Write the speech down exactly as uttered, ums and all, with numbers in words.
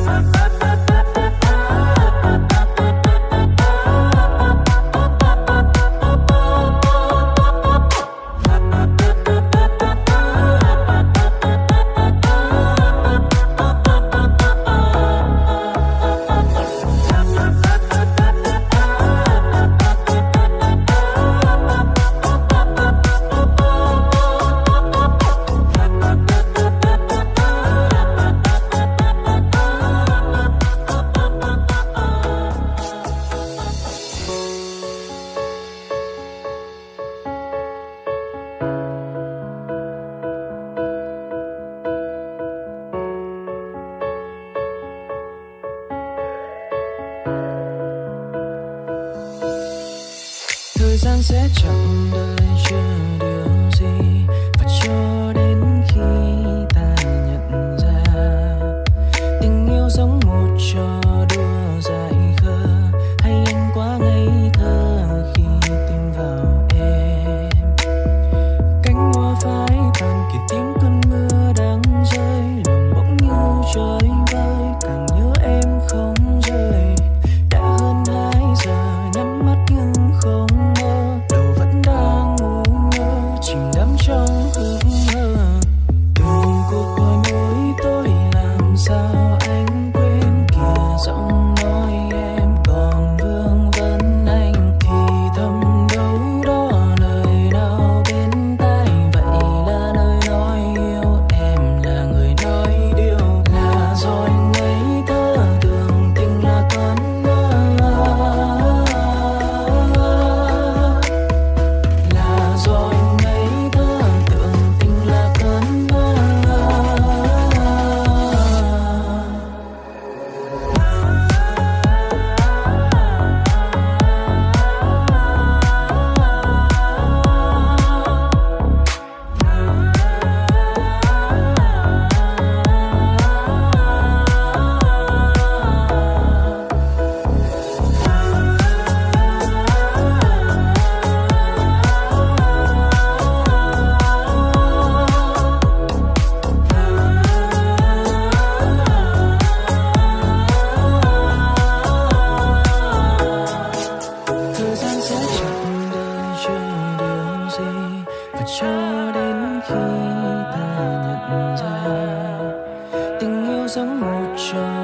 Thời gian sẽ chẳng đợi chờ điều gì, và cho đến khi ta nhận ra tình yêu giống một trò đùa dại khờ, hay anh quá ngây thơ khi tin vào em. Cánh hoa phai tàn kịp tiếng cơn mưa đang rơi, lòng bỗng như trời vơi, càng nhớ em không rời. Đã hơn hai giờ nhắm mắt nhưng không mơ, đầu vẫn đang ngu ngơ chìm đắm trong ước mơ. Từng cuộc gọi mỗi tối làm sao anh quên kìa giọng nói em còn vương vấn anh, thì thầm đâu đó lời nào bên tai. Vậy là lời nói yêu em là người nói điều, là do anh ngây thơ tưởng tình là cơn mơ, là do anh ngây thơ tưởng tình là cơn mơ. Thời gian sẽ chẳng đợi chờ điều gì, và cho đến khi ta nhận ra tình yêu giống một trò